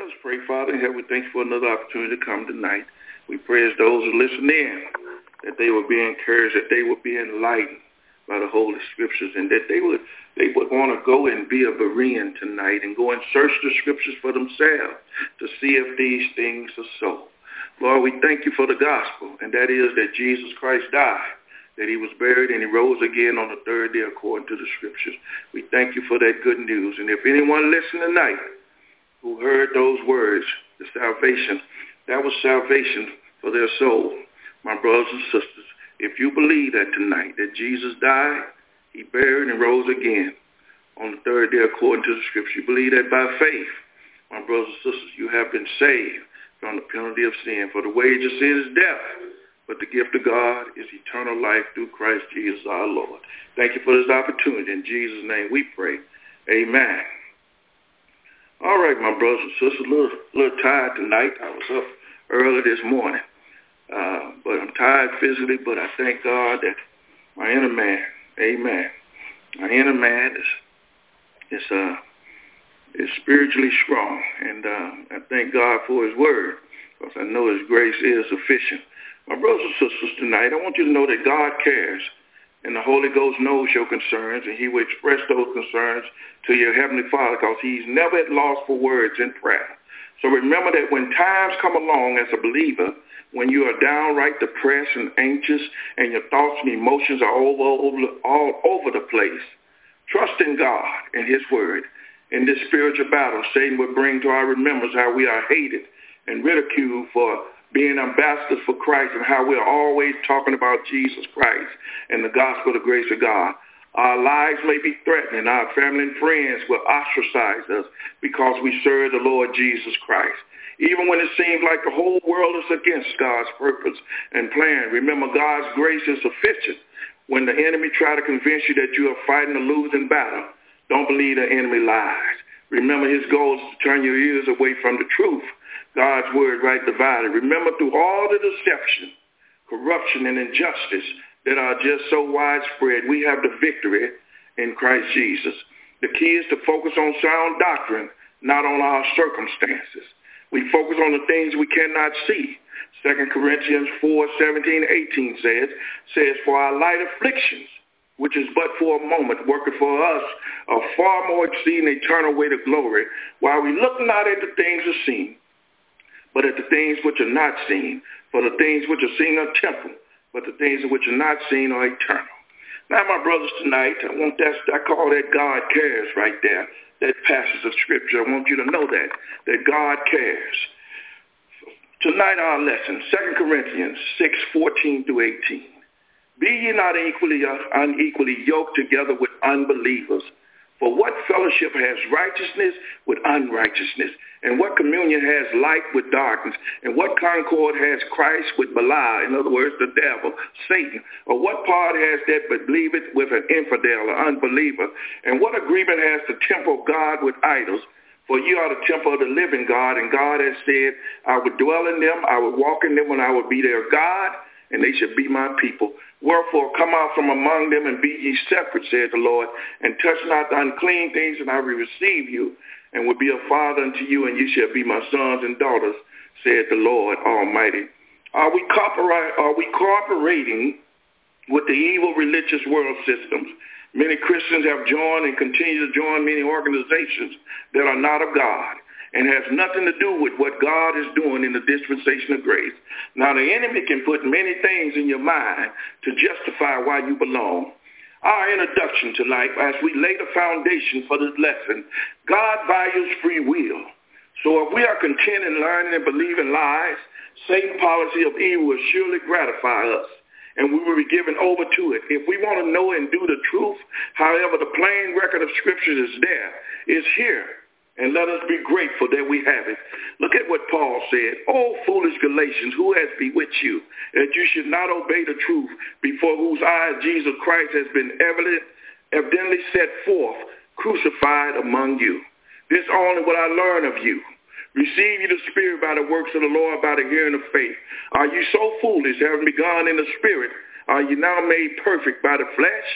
us pray. Father in heaven, we thank you for another opportunity to come tonight. We pray as those who listen in, that they will be encouraged, that they will be enlightened by the Holy Scriptures, and that they would want to go and be a Berean tonight and go and search the Scriptures for themselves to see if these things are so. Lord, we thank you for the gospel, and that is that Jesus Christ died, that he was buried, and he rose again on the third day according to the Scriptures. We thank you for that good news. And if anyone listening tonight who heard those words, the salvation, that was salvation for their soul. My brothers and sisters, if you believe that tonight, that Jesus died, he buried and rose again on the third day according to the Scripture, you believe that by faith, my brothers and sisters, you have been saved from the penalty of sin. For the wage of sin is death, but the gift of God is eternal life through Christ Jesus our Lord. Thank you for this opportunity. In Jesus' name we pray. Amen. All right, my brothers and sisters, a little tired tonight. I was up early this morning. But I'm tired physically, but I thank God that my inner man, amen, my inner man is spiritually strong. And I thank God for his word, because I know his grace is sufficient. My brothers and sisters, tonight, I want you to know that God cares, and the Holy Ghost knows your concerns, and he will express those concerns to your Heavenly Father, because he's never at loss for words in prayer. So remember that when times come along as a believer, when you are downright depressed and anxious, and your thoughts and emotions are all over the place, trust in God and his word. In this spiritual battle, Satan will bring to our remembrance how we are hated and ridiculed for being ambassadors for Christ, and how we're always talking about Jesus Christ and the gospel of the grace of God. Our lives may be threatened, and our family and friends will ostracize us because we serve the Lord Jesus Christ. Even when it seems like the whole world is against God's purpose and plan, remember God's grace is sufficient. When the enemy try to convince you that you are fighting a losing battle, don't believe the enemy lies. Remember his goal is to turn your ears away from the truth. God's word right divided. Remember, through all the deception, corruption, and injustice that are just so widespread, we have the victory in Christ Jesus. The key is to focus on sound doctrine, not on our circumstances. We focus on the things we cannot see. 2 Corinthians 4:17-18 says, for our light afflictions, which is but for a moment, worketh for us a far more exceeding eternal weight of glory, while we look not at the things are seen, but at the things which are not seen. For the things which are seen are temporal, but the things which are not seen are eternal. Now, my brothers, tonight, I call that God cares right there, that passage of Scripture. I want you to know that God cares. Tonight, our lesson, 2 Corinthians 6:14-18. Be ye not unequally yoked together with unbelievers. For what fellowship has righteousness with unrighteousness? And what communion has light with darkness? And what concord has Christ with Belial? In other words, the devil, Satan. Or what part has that but believeth with an infidel or unbeliever? And what agreement has the temple of God with idols? For you are the temple of the living God, and God has said, I would dwell in them, I would walk in them, and I would be their God, and they should be my people. Wherefore come out from among them and be ye separate, saith the Lord, and touch not the unclean things, and I will receive you, and will be a father unto you, and you shall be my sons and daughters, saith the Lord Almighty. Are we cooperating with the evil religious world systems? Many Christians have joined and continue to join many organizations that are not of God and has nothing to do with what God is doing in the dispensation of grace. Now, the enemy can put many things in your mind to justify why you belong. Our introduction tonight, as we lay the foundation for this lesson, God values free will. So if we are content in learning and believing lies, Satan's policy of evil will surely gratify us, and we will be given over to it. If we want to know and do the truth, however, the plain record of Scripture is here. And let us be grateful that we have it. Look at what Paul said. O foolish Galatians, who has bewitched you, that you should not obey the truth, before whose eyes Jesus Christ has been evidently set forth, crucified among you. This only what I learn of you. Receive ye the Spirit by the works of the Lord, by the hearing of faith. Are you so foolish, having begun in the Spirit? Are you now made perfect by the flesh?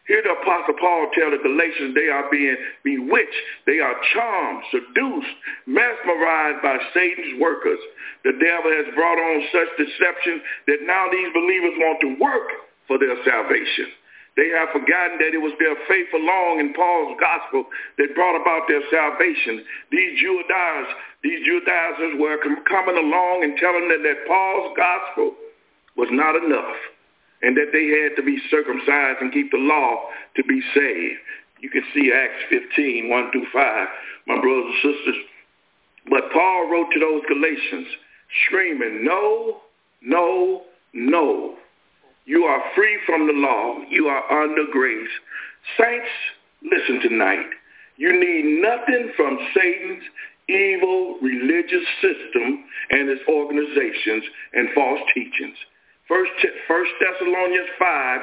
Here the Apostle Paul tells the Galatians they are being bewitched. They are charmed, seduced, mesmerized by Satan's workers. The devil has brought on such deception that now these believers want to work for their salvation. They have forgotten that it was their faith along in Paul's gospel that brought about their salvation. These Judaizers were coming along and telling them that Paul's gospel was not enough, and that they had to be circumcised and keep the law to be saved. You can see Acts 15, 1-5, my brothers and sisters. But Paul wrote to those Galatians, screaming, no, no, no. You are free from the law. You are under grace. Saints, listen tonight. You need nothing from Satan's evil religious system and its organizations and false teachings. First Thessalonians 5,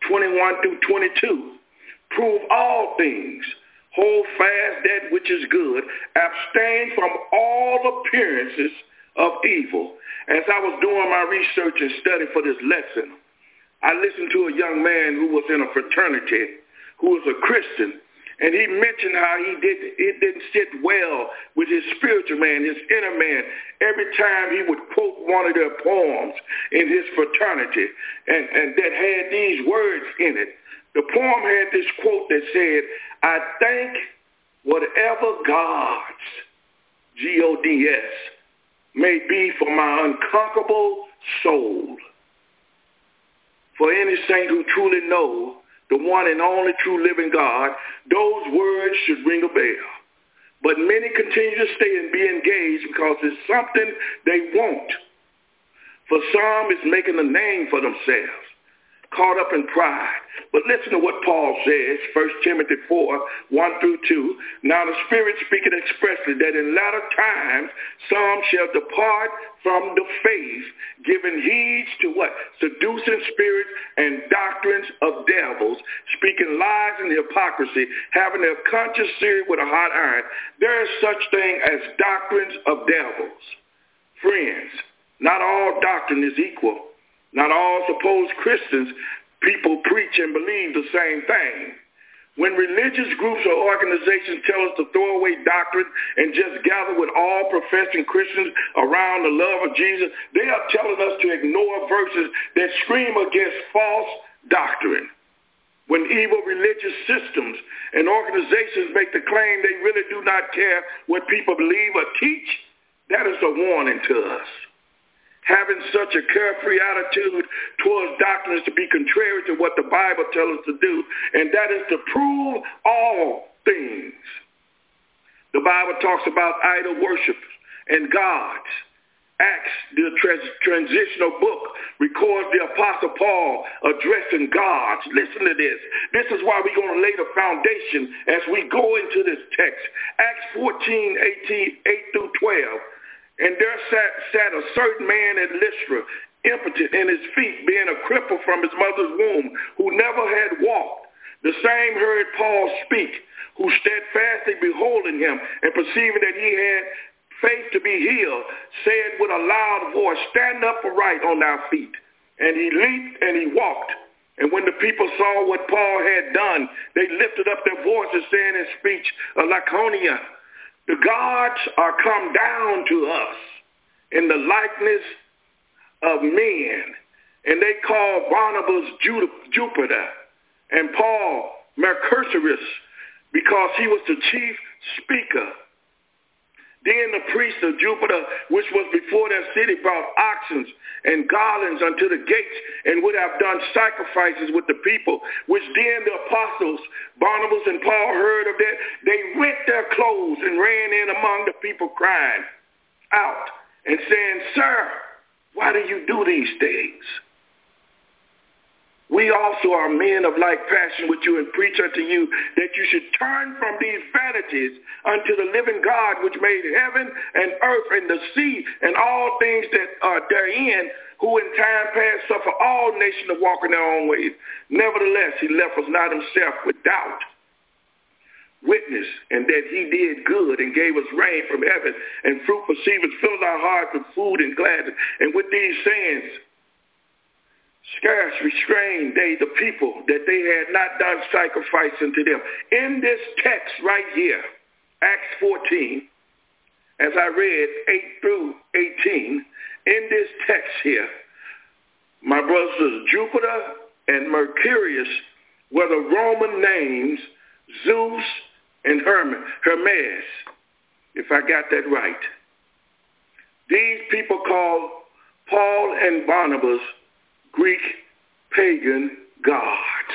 21-22. Prove all things. Hold fast that which is good. Abstain from all appearances of evil. As I was doing my research and study for this lesson, I listened to a young man who was in a fraternity, who was a Christian, and he mentioned how it didn't sit well with his spiritual man, his inner man, every time he would quote one of their poems in his fraternity, and that had these words in it. The poem had this quote that said, I thank whatever gods, G-O-D-S, may be for my unconquerable soul. For any saint who truly knows the one and only true living God, those words should ring a bell. But many continue to stay and be engaged because it's something they want. For some, it's making a name for themselves, caught up in pride. But listen to what Paul says, 1 Timothy 4, 1-2. Now the Spirit speaketh expressly that in latter times some shall depart from the faith, giving heed to what? Seducing spirits and doctrines of devils, speaking lies and hypocrisy, having their conscience seared with a hot iron. There is such thing as doctrines of devils. Friends, not all doctrine is equal. Not all supposed Christians people preach and believe the same thing. When religious groups or organizations tell us to throw away doctrine and just gather with all professing Christians around the love of Jesus, they are telling us to ignore verses that scream against false doctrine. When evil religious systems and organizations make the claim they really do not care what people believe or teach, that is a warning to us. Having such a carefree attitude towards doctrines to be contrary to what the Bible tells us to do, and that is to prove all things. The Bible talks about idol worship and gods. Acts, the transitional book, records the Apostle Paul addressing gods. Listen to this. This is why we're going to lay the foundation as we go into this text. Acts 14, 8-12. And there sat a certain man at Lystra, impotent in his feet, being a cripple from his mother's womb, who never had walked. The same heard Paul speak, who steadfastly beholding him, and perceiving that he had faith to be healed, said with a loud voice, Stand up aright on thy feet. And he leaped and he walked. And when the people saw what Paul had done, they lifted up their voices, saying in speech, Laconia, the gods are come down to us in the likeness of men. And they called Barnabas Jupiter and Paul Mercurius because he was the chief speaker. Then the priest of Jupiter, which was before their city, brought oxen and garlands unto the gates and would have done sacrifices with the people, which then the apostles, Barnabas and Paul, heard of that. They rent their clothes and ran in among the people crying out and saying, Sir, why do you do these things? We also are men of like passion with you and preach unto you that you should turn from these vanities unto the living God which made heaven and earth and the sea and all things that are therein, who in time past suffer all nations to walk in their own ways. Nevertheless, he left us not himself without witness, and that he did good and gave us rain from heaven and fruitful seasons, filled our hearts with food and gladness. And with these sayings, Scarce restrained they the people that they had not done sacrifice unto them. In this text right here, Acts 14, as I read 8 through 18, in this text here, my brothers, Jupiter and Mercurius were the Roman names, Zeus and Hermes, if I got that right. These people called Paul and Barnabas Greek pagan gods.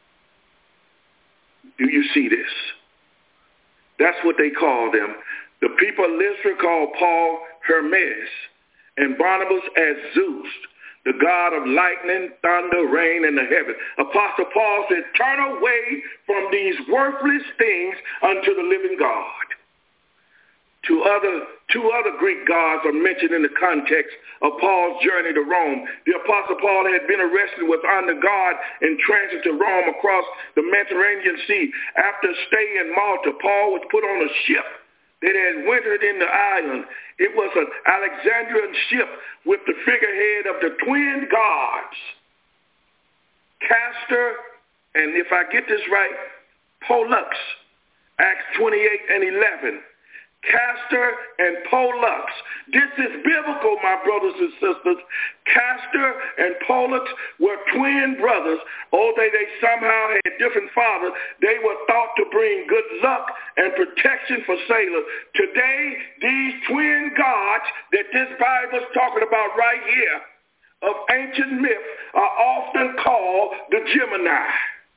Do you see this? That's what they call them. The people of Lystra called Paul Hermes and Barnabas as Zeus, the god of lightning, thunder, rain, and the heaven. Apostle Paul said, turn away from these worthless things unto the living God. Two other Greek gods are mentioned in the context of Paul's journey to Rome. The Apostle Paul had been arrested, was under guard in transit to Rome across the Mediterranean Sea. After a stay in Malta, Paul was put on a ship that had wintered in the island. It was an Alexandrian ship with the figurehead of the twin gods, Castor, and if I get this right, Pollux, Acts 28 and 11. Castor and Pollux. This is biblical, my brothers and sisters. Castor and Pollux were twin brothers, although they somehow had different fathers. They were thought to bring good luck and protection for sailors. Today, these twin gods that this Bible is talking about right here of ancient myth are often called the Gemini.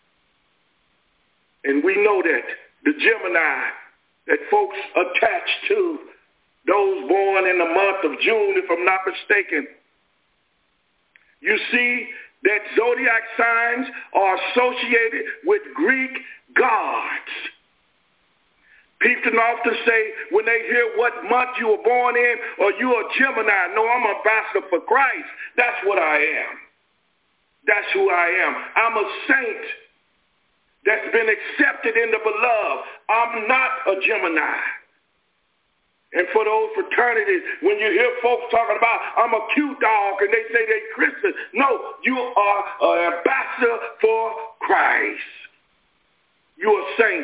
And we know that the Gemini that folks attach to those born in the month of June, if I'm not mistaken. You see that zodiac signs are associated with Greek gods. People often say when they hear what month you were born in, or you're a Gemini. No, I'm an ambassador for Christ. That's what I am. That's who I am. I'm a saint that's been accepted in the beloved. I'm not a Gemini. And for those fraternities, when you hear folks talking about, I'm a cute dog, and they say they Christian, no, you are an ambassador for Christ. You're a saint.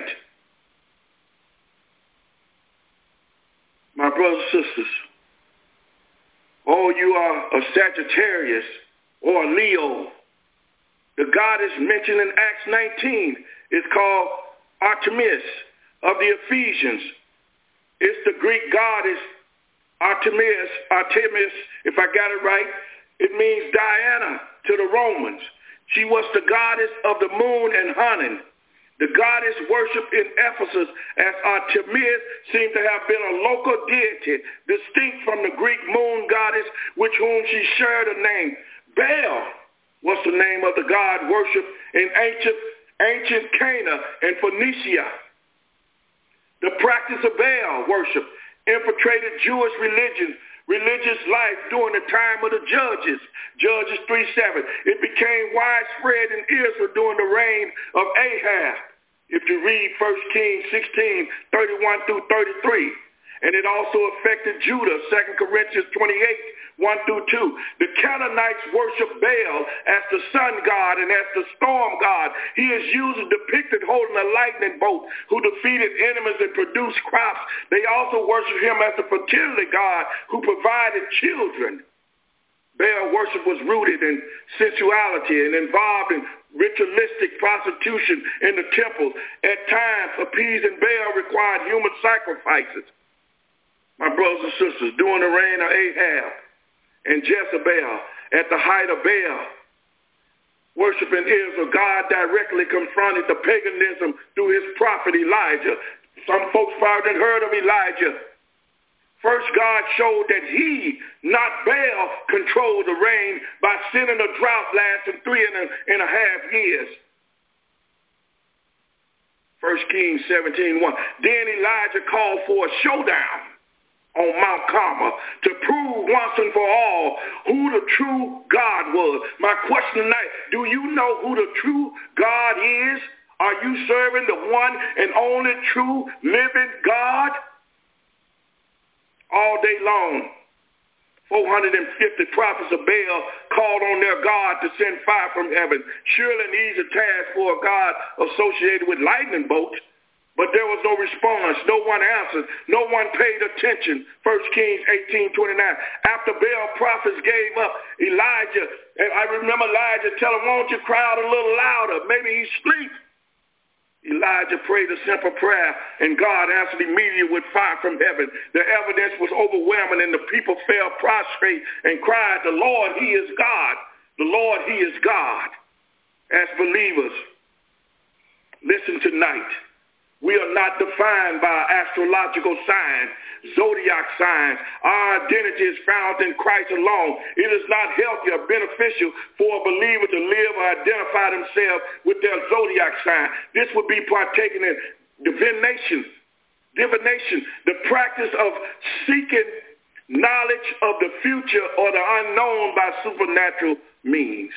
My brothers and sisters, oh, you are a Sagittarius or a Leo. The goddess mentioned in Acts 19 is called Artemis of the Ephesians. It's the Greek goddess Artemis, if I got it right. It means Diana to the Romans. She was the goddess of the moon and hunting. The goddess worshipped in Ephesus as Artemis seemed to have been a local deity, distinct from the Greek moon goddess with whom she shared a name. Baal was the name of the god worshipped in ancient Cana and Phoenicia. The practice of Baal worship infiltrated Jewish religious life during the time of the Judges, Judges 3:7. It became widespread in Israel during the reign of Ahab, if you read 1 Kings 16:31 through 33. And it also affected Judah, 2 Corinthians 28:1-2. The Canaanites worship Baal as the sun god and as the storm god. He is usually depicted holding a lightning bolt who defeated enemies and produced crops. They also worship him as the fertility god who provided children. Baal worship was rooted in sensuality and involved in ritualistic prostitution in the temple. At times, appeasing Baal required human sacrifices. My brothers and sisters, during the reign of Ahab and Jezebel, at the height of Baal worship in Israel, God directly confronted the paganism through his prophet Elijah. Some folks probably heard of Elijah. First, God showed that he, not Baal, controlled the rain by sending a drought lasting 3.5 years. 1 Kings 17:1. Then Elijah called for a showdown on Mount Carmel to prove once and for all who the true God was. My question tonight, do you know who the true God is? Are you serving the one and only true living God? All day long, 450 prophets of Baal called on their God to send fire from heaven. Surely an easy task for a God associated with lightning bolts. But there was no response. No one answered. No one paid attention. 1 Kings 18:29. After Baal prophets gave up, Elijah, and I remember Elijah telling him, won't you cry out a little louder? Maybe he's asleep. Elijah prayed a simple prayer, and God answered immediately with fire from heaven. The evidence was overwhelming, and the people fell prostrate and cried, the Lord, he is God. The Lord, he is God. As believers, listen tonight. We are not defined by astrological signs, zodiac signs. Our identity is found in Christ alone. It is not healthy or beneficial for a believer to live or identify themselves with their zodiac sign. This would be partaking in divination, the practice of seeking knowledge of the future or the unknown by supernatural means.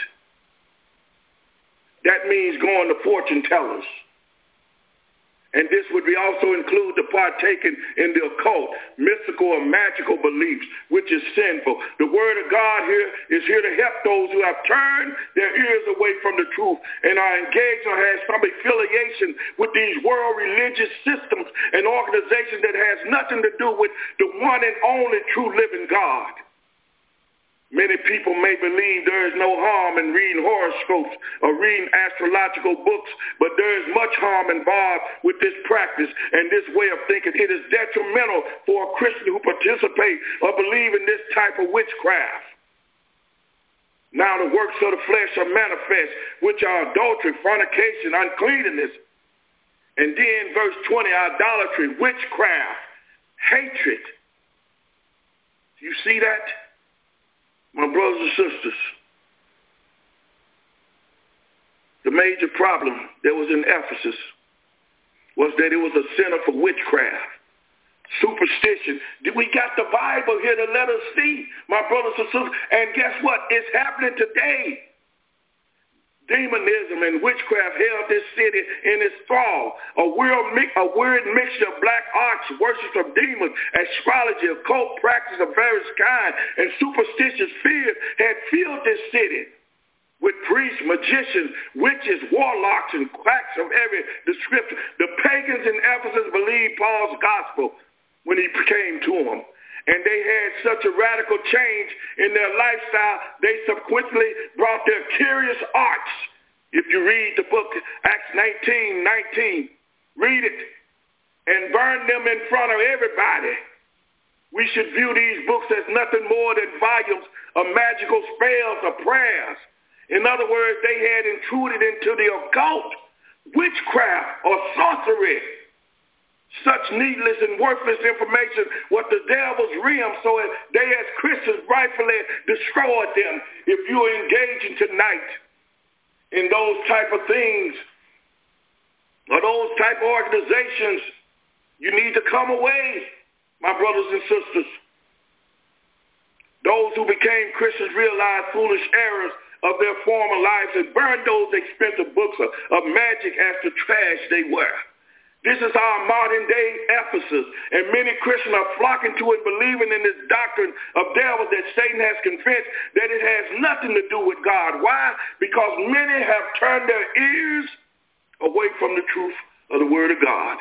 That means going to fortune tellers. And this would also include the partaking in the occult, mystical, or magical beliefs, which is sinful. The word of God here is here to help those who have turned their ears away from the truth and are engaged or have some affiliation with these world religious systems and organizations that has nothing to do with the one and only true living God. Many people may believe there is no harm in reading horoscopes or reading astrological books, but there is much harm involved with this practice and this way of thinking. It is detrimental for a Christian who participates or believes in this type of witchcraft. Now the works of the flesh are manifest, which are adultery, fornication, uncleanness. And then verse 20, idolatry, witchcraft, hatred. Do you see that? My brothers and sisters, the major problem that was in Ephesus was that it was a center for witchcraft, superstition. We got the Bible here to let us see, my brothers and sisters, and guess what? It's happening today. Demonism and witchcraft held this city in its thrall. A weird mixture of black arts, worship of demons, astrology, occult practice of various kinds, and superstitious fears had filled this city with priests, magicians, witches, warlocks, and quacks of every description. The pagans in Ephesus believed Paul's gospel when he came to them. And they had such a radical change in their lifestyle, they subsequently brought their curious arts. If you read the book, Acts 19:19, read it, and burn them in front of everybody. We should view these books as nothing more than volumes of magical spells or prayers. In other words, they had intruded into the occult, witchcraft, or sorcery. Such needless and worthless information was the devil's realm, so they as Christians rightfully destroyed them. If you are engaging tonight in those type of things or those type of organizations, you need to come away, my brothers and sisters. Those who became Christians realized foolish errors of their former lives and burned those expensive books of magic as the trash they were. This is our modern-day Ephesus, and many Christians are flocking to it, believing in this doctrine of devils that Satan has convinced that it has nothing to do with God. Why? Because many have turned their ears away from the truth of the Word of God.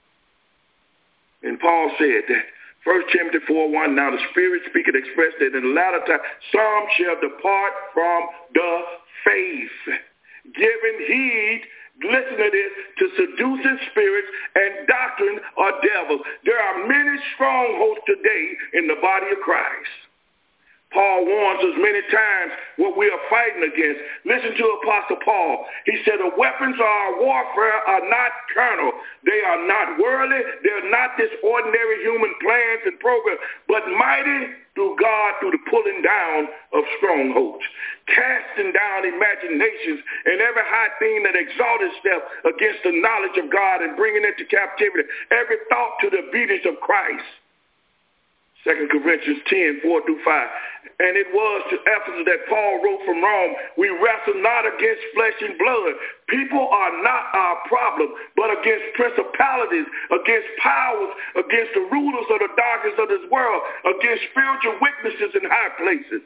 And Paul said that, 1 Timothy 4:1, now the Spirit speaketh expressed that in the latter time some shall depart from the faith, giving heed, listen to this, to seducing spirits and doctrine or devils. There are many strongholds today in the body of Christ. Paul warns us many times what we are fighting against. Listen to Apostle Paul. He said the weapons of our warfare are not carnal. They are not worldly. They're not this ordinary human plans and programs, but mighty through God through the pulling down of strongholds, casting down imaginations and every high thing that exalts itself against the knowledge of God and bringing it to captivity, every thought to the obedience of Christ. 2 2 Corinthians 10, 4 through 5. And it was to Ephesus that Paul wrote from Rome, we wrestle not against flesh and blood. People are not our problem, but against principalities, against powers, against the rulers of the darkness of this world, against spiritual witnesses in high places.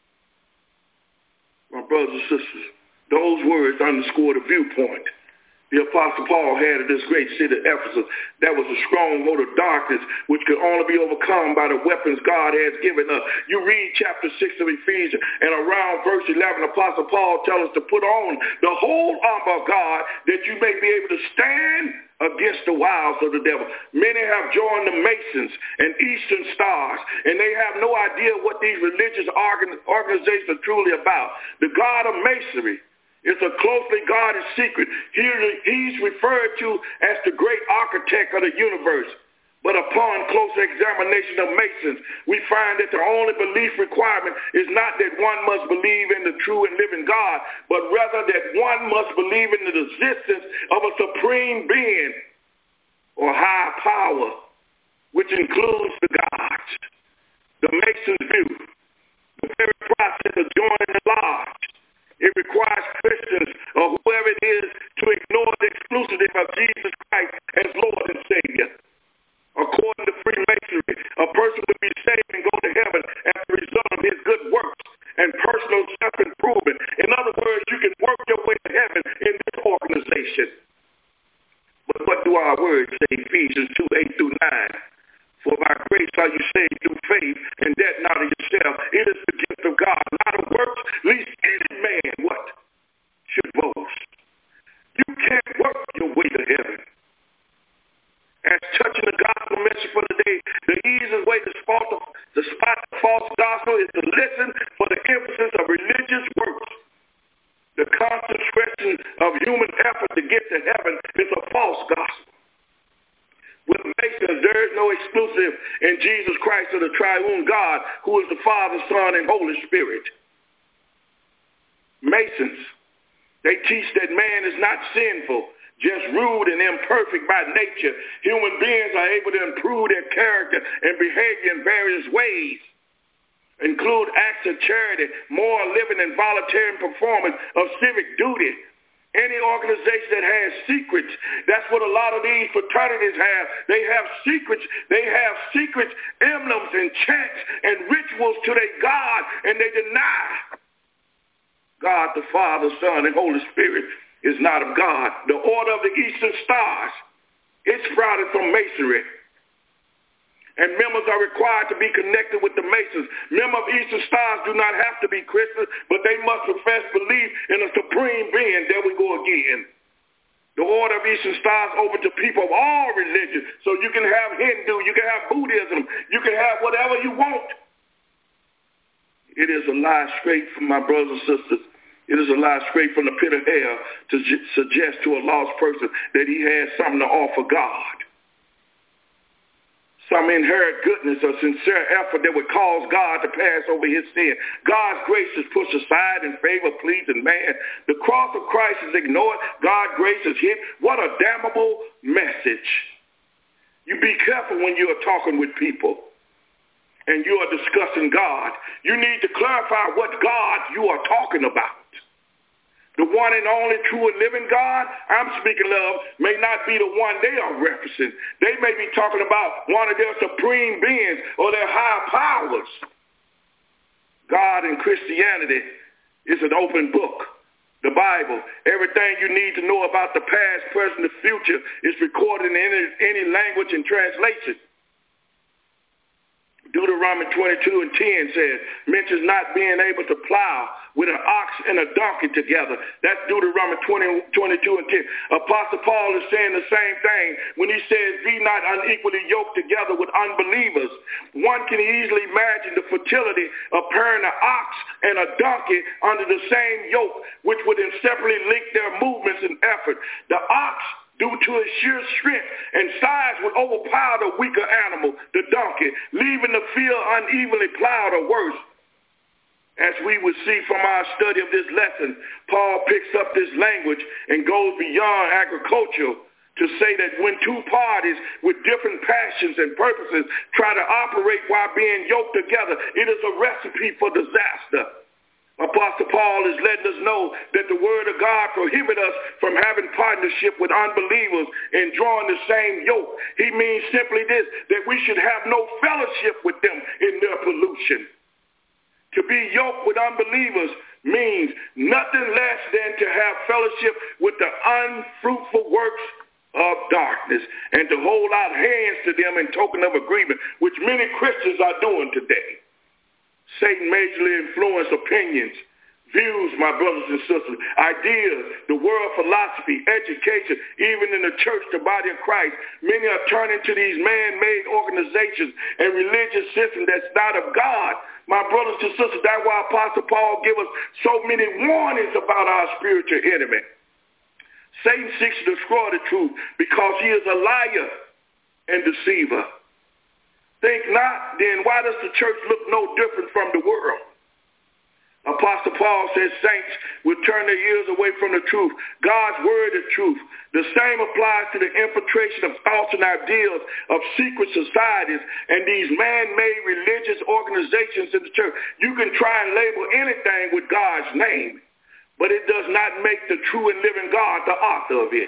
My brothers and sisters, those words underscore the viewpoint the Apostle Paul had of this great city of Ephesus that was a stronghold of darkness which could only be overcome by the weapons God has given us. You read chapter 6 of Ephesians, and around verse 11, Apostle Paul tells us to put on the whole armor of God that you may be able to stand against the wiles of the devil. Many have joined the Masons and Eastern Stars, and they have no idea what these religious organizations are truly about. The God of Masonry is a closely guarded secret. He's referred to as the great architect of the universe. But upon closer examination of Masons, we find that the only belief requirement is not that one must believe in the true and living God, but rather that one must believe in the existence of a supreme being or high power, which includes the gods. The Masons' view, the very process of joining the lodge, it requires Christians or whoever it is to ignore the exclusivity of Jesus Christ as Lord and Savior. According to Freemasonry, a person would be saved and go to heaven as a result of his good works and personal self-improvement. In other words, you can work your way to heaven in this organization. But what do our words say? Ephesians 2, 8 through 9. For by grace are you saved through faith, and that not of yourself. It is the gift of God, not of works, lest any man, what? Should boast. You can't work your way to heaven. As touching the gospel message for the day, the easiest way to spot the false gospel is to listen for the emphasis of religious works. The constant expression of human effort to get to heaven is a false gospel. With Masons, there is no exclusive in Jesus Christ of the triune God, who is the Father, Son, and Holy Spirit. Masons, they teach that man is not sinful, just rude and imperfect by nature. Human beings are able to improve their character and behavior in various ways, include acts of charity, moral living, and voluntary performance of civic duty. Any organization that has secrets, that's what a lot of these fraternities have. They have secrets. They have secret emblems and chants and rituals to their God, and they deny God the Father, Son, and Holy Spirit is not of God. The Order of the Eastern Stars, it's sprouted from Masonry. And members are required to be connected with the Masons. Members of Eastern Stars do not have to be Christians, but they must profess belief in a supreme being. There we go again. The Order of Eastern Stars open to people of all religions. So you can have Hindu, you can have Buddhism, you can have whatever you want. It is a lie straight from my brothers and sisters. It is a lie straight from the pit of hell to suggest to a lost person that he has something to offer God. Some inherent goodness or sincere effort that would cause God to pass over his sin. God's grace is pushed aside in favor of pleasing man. The cross of Christ is ignored. God's grace is hid. What a damnable message. You be careful when you are talking with people and you are discussing God. You need to clarify what God you are talking about. The one and only true and living God I'm speaking of may not be the one they are referencing. They may be talking about one of their supreme beings or their high powers. God in Christianity is an open book. The Bible, everything you need to know about the past, present, and future is recorded in any language and translation. Deuteronomy 22 and 10 says, mentions not being able to plow with an ox and a donkey together. That's Deuteronomy 22 and 10. Apostle Paul is saying the same thing when he says, be not unequally yoked together with unbelievers. One can easily imagine the fertility of pairing an ox and a donkey under the same yoke, which would inseparably link their movements and effort. The ox, due to its sheer strength and size, would overpower the weaker animal, the donkey, leaving the field unevenly plowed or worse. As we would see from our study of this lesson, Paul picks up this language and goes beyond agriculture to say that when two parties with different passions and purposes try to operate while being yoked together, it is a recipe for disaster. Apostle Paul is letting us know that the word of God prohibits us from having partnership with unbelievers and drawing the same yoke. He means simply this, that we should have no fellowship with them in their pollution. To be yoked with unbelievers means nothing less than to have fellowship with the unfruitful works of darkness and to hold out hands to them in token of agreement, which many Christians are doing today. Satan majorly influences opinions, views, my brothers and sisters, ideas, the world philosophy, education, even in the church, the body of Christ. Many are turning to these man-made organizations and religious systems that's not of God. My brothers and sisters, that's why Apostle Paul gives us so many warnings about our spiritual enemy. Satan seeks to destroy the truth because he is a liar and deceiver. Think not, then why does the church look no different from the world? Apostle Paul says saints will turn their ears away from the truth. God's word is truth. The same applies to the infiltration of thoughts and ideals of secret societies and these man-made religious organizations in the church. You can try and label anything with God's name, but it does not make the true and living God the author of it,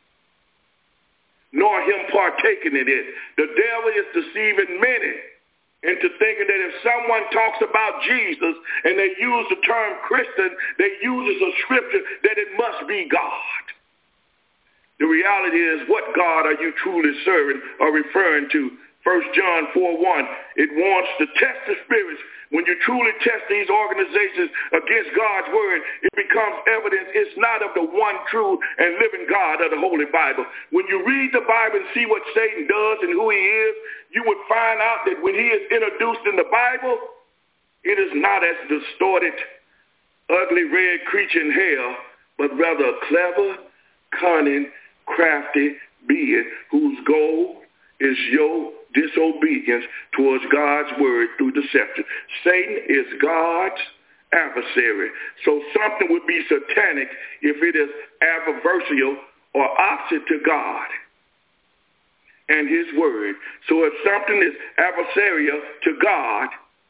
nor him partaking in it. The devil is deceiving many into thinking that if someone talks about Jesus and they use the term Christian, they use a scripture that it must be God. The reality is, what God are you truly serving or referring to? 1 John 4:1, it wants to test the spirits. When you truly test these organizations against God's word, it becomes evidence it's not of the one true and living God of the Holy Bible. When you read the Bible and see what Satan does and who he is, you would find out that when he is introduced in the Bible, it is not as distorted, ugly red creature in hell, but rather a clever, cunning, crafty being whose goal is your disobedience towards God's word through deception. Satan is God's adversary. So something would be satanic if it is adversarial or opposite to God and his word. So if something is adversarial to God,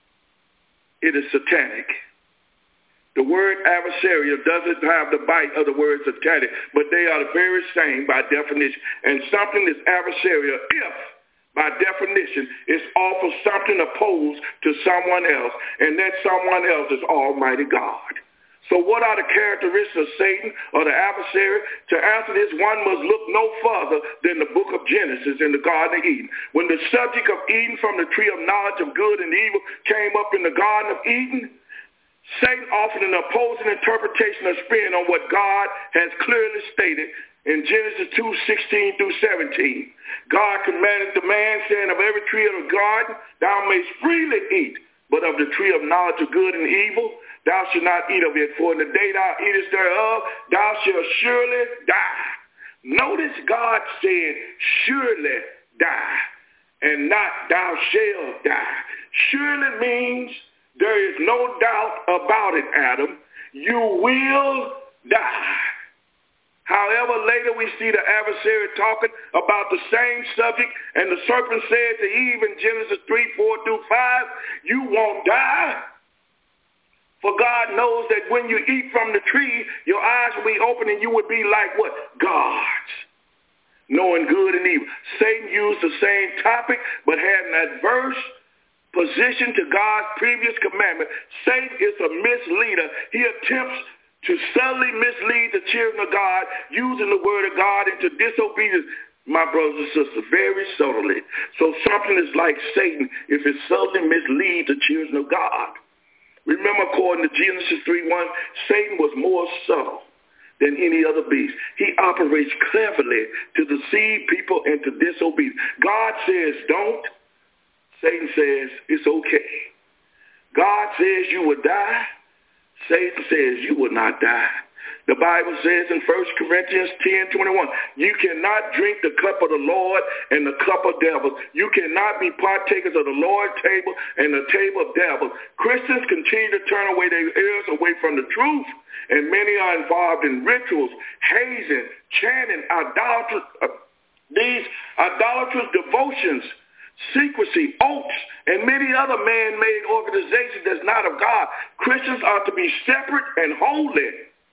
it is satanic. The word adversarial doesn't have the bite of the word satanic, but they are the very same by definition. And something is adversarial if, by definition, it's offers something opposed to someone else, and that someone else is Almighty God. So what are the characteristics of Satan or the adversary? To answer this, one must look no further than the book of Genesis in the Garden of Eden. When the subject of eating from the tree of knowledge of good and evil came up in the Garden of Eden, Satan offered an opposing interpretation of spin on what God has clearly stated in Genesis 2:16 through 17. God commanded the man, saying, of every tree of the garden thou mayst freely eat, but of the tree of knowledge of good and evil thou shalt not eat of it, for in the day thou eatest thereof thou shalt surely die. Notice God said surely die, and not thou shalt die. Surely means there is no doubt about it, Adam. You will die. However, later we see the adversary talking about the same subject, and the serpent said to Eve in Genesis 3:4 through 5, you won't die. For God knows that when you eat from the tree, your eyes will be open and you will be like what? Gods, knowing good and evil. Satan used the same topic, but had an adverse position to God's previous commandment. Satan is a misleader. He attempts to subtly mislead the children of God using the word of God into disobedience, my brothers and sisters, very subtly. So something is like Satan if it subtly misleads the children of God. Remember, according to Genesis 3:1, Satan was more subtle than any other beast. He operates cleverly to deceive people into disobedience. God says don't. Satan says it's okay. God says you will die. Satan says you will not die. The Bible says in 1 Corinthians 10:21, you cannot drink the cup of the Lord and the cup of devils. You cannot be partakers of the Lord's table and the table of devils. Christians continue to turn away their ears away from the truth, and many are involved in rituals, hazing, chanting, These idolatrous devotions, secrecy, oaths, and many other man-made organizations that's not of God. Christians are to be separate and holy.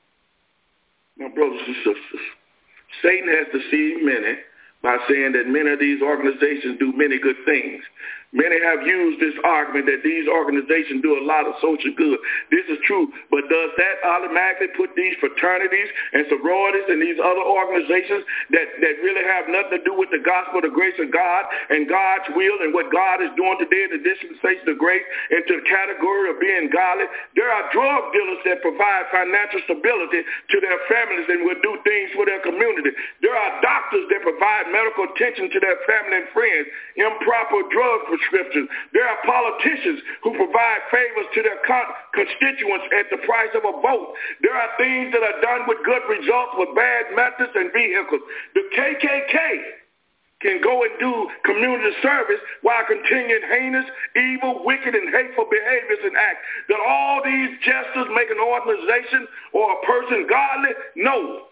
Now, brothers and sisters, Satan has deceived many by saying that many of these organizations do many good things. Many have used this argument that these organizations do a lot of social good. This is true, but does that automatically put these fraternities and sororities and these other organizations that really have nothing to do with the gospel, the grace of God, and God's will and what God is doing today in the dispensation of grace into the category of being godly? There are drug dealers that provide financial stability to their families and will do things for their community. There are doctors that provide medical attention to their family and friends, improper drug prescriptions. There are politicians who provide favors to their constituents at the price of a vote. There are things that are done with good results with bad methods and vehicles. The KKK can go and do community service while continuing heinous, evil, wicked, and hateful behaviors and acts. That all these jesters make an organization or a person godly? No.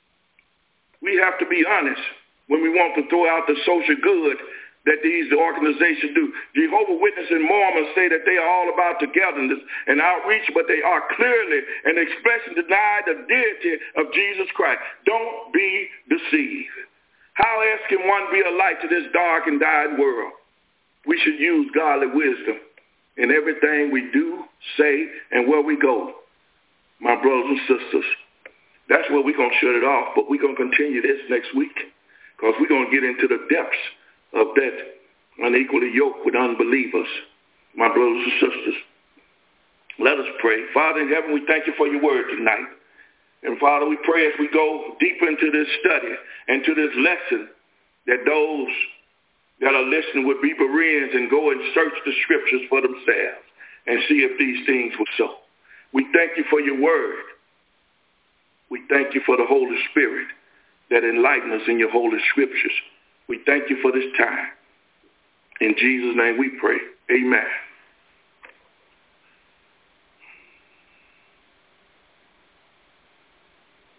We have to be honest when we want to throw out the social good that these organizations do. Jehovah's Witnesses and Mormons say that they are all about togetherness and outreach, but they are clearly an expression deny the deity of Jesus Christ. Don't be deceived. How else can one be a light to this dark and dying world? We should use godly wisdom in everything we do, say, and where we go. My brothers and sisters, that's where we're going to shut it off, but we're going to continue this next week because we're going to get into the depths of that unequally yoked with unbelievers. My brothers and sisters, let us pray. Father in heaven, we thank you for your word tonight. And Father, we pray as we go deeper into this study and to this lesson that those that are listening would be Bereans and go and search the scriptures for themselves and see if these things were so. We thank you for your word. We thank you for the Holy Spirit that enlightens us in your holy scriptures. We thank you for this time. In Jesus' name we pray. Amen.